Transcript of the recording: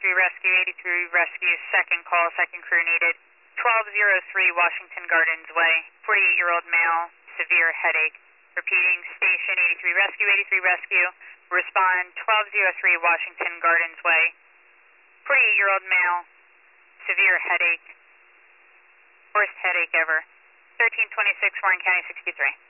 Rescue, 83 Rescue, second call, second crew needed. 1203 Washington Gardens Way, 48-year-old male, severe headache. Repeating, station 83 Rescue, 83 Rescue, respond 1203 Washington Gardens Way, 48-year-old male, severe headache, worst headache ever. 1326 Warren County 63.